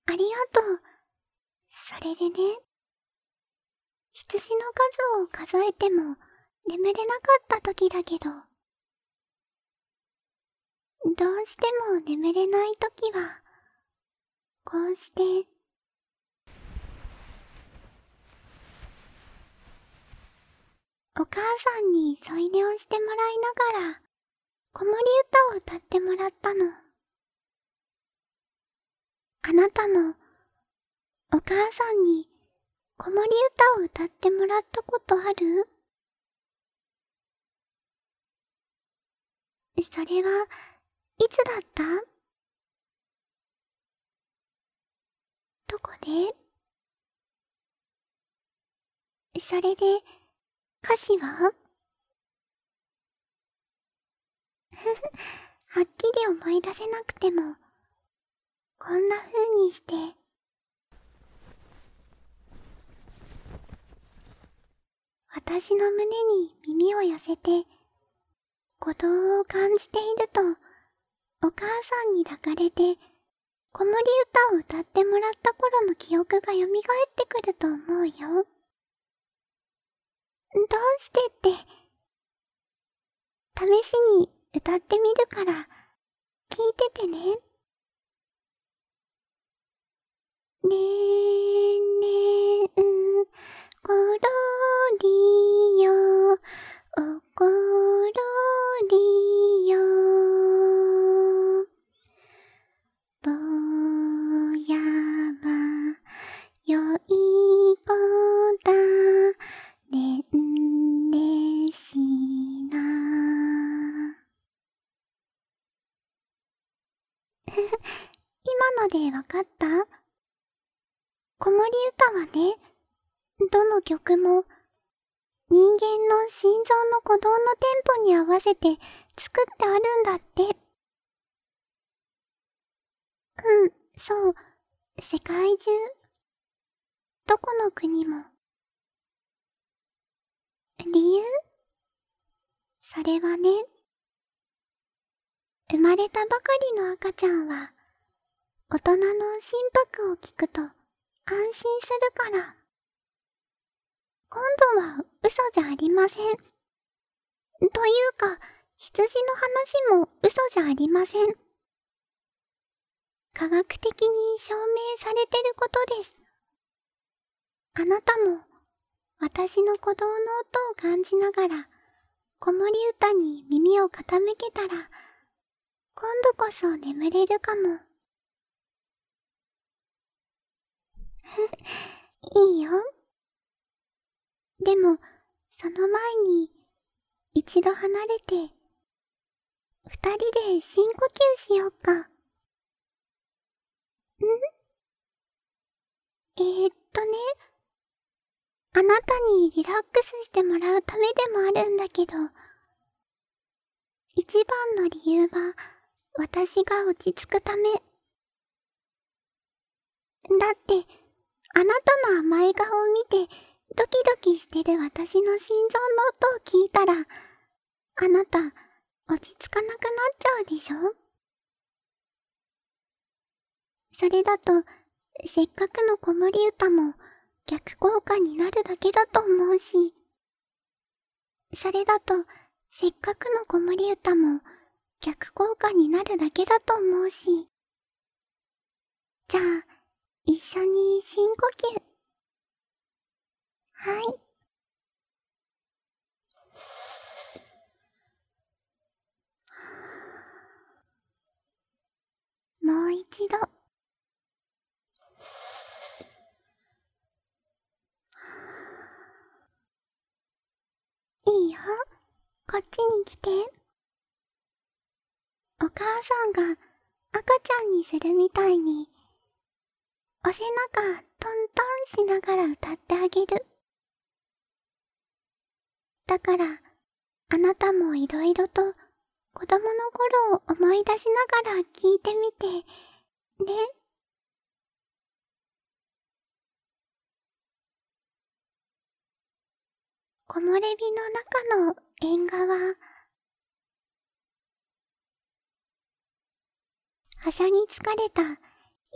ありがとう。それでね、羊の数を数えても眠れなかった時だけど、どうしても眠れない時は、こうして、お母さんに添い寝をしてもらいながら、子守歌を歌ってもらったの。あなたも、お母さんに子守歌を歌ってもらったことある？それはいつだった？どこで？それで、歌詞は？はっきり思い出せなくても、こんな風にして、私の胸に耳を寄せて、鼓動を感じていると、お母さんに抱かれて、子守歌を歌ってもらった頃の記憶が蘇ってくると思うよ。どうしてって、試しに歌ってみるから、聞いててね。ねえねえころりよ、おころりよ。ぼやはよい子だねんねしな。今のでわかった？子守歌はね、どの曲も人間の心臓の鼓動のテンポに合わせて作ってあるんだって。そう、世界中、どこの国も。理由？それはね、生まれたばかりの赤ちゃんは、大人の心拍を聞くと安心するから。今度は嘘じゃありません。というか、羊の話も嘘じゃありません。科学的に証明されてることです。あなたも、私の鼓動の音を感じながら、子守歌に耳を傾けたら、今度こそ眠れるかも。いいよ。でも、その前に、一度離れて、二人で深呼吸しよっか。ね、あなたにリラックスしてもらうためでもあるんだけど、一番の理由は、私が落ち着くため。だって、あなたの甘い顔を見て、ドキドキしてる私の心臓の音を聞いたら、あなた、落ち着かなくなっちゃうでしょ？それだと、せっかくの子守歌も逆効果になるだけだと思うし、それだと、せっかくの子守歌も逆効果になるだけだと思うし。じゃあ、一緒に深呼吸。はい。もう一度。いいよ。こっちに来て。お母さんが赤ちゃんにするみたいに、お背中トントンしながら歌ってあげる。だから、あなたもいろいろと子供の頃を思い出しながら聞いてみて、ね。木漏れ日の中の縁側。はしゃぎ疲れた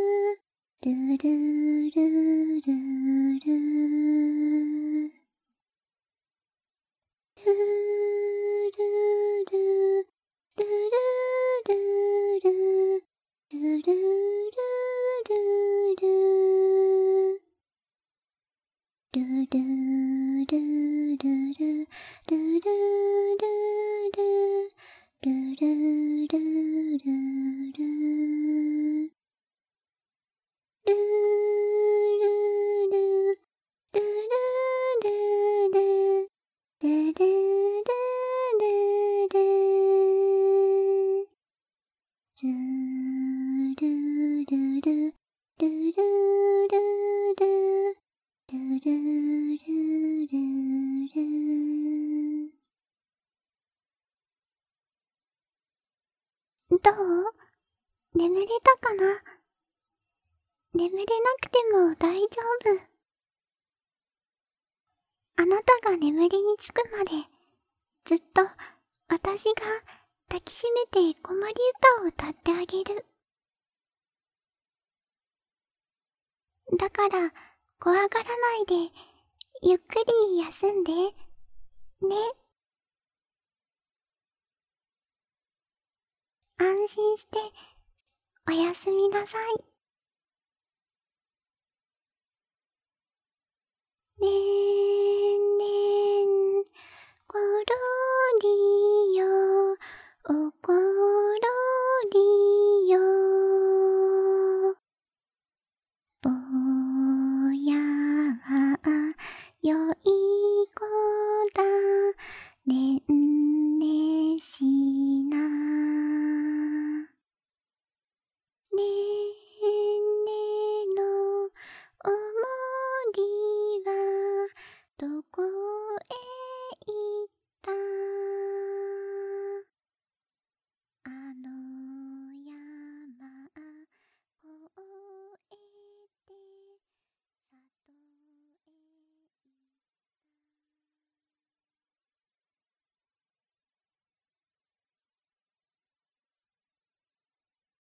ルルルルルルルルルルルルルルルルルルルルどう？眠れたかな？眠れなくても大丈夫。あなたが眠りにつくまで、ずっと私が抱きしめて子守歌を歌ってあげる。だから、怖がらないで、ゆっくり休んで、ね。安心して、おやすみなさい。ねんねん、ころりよ。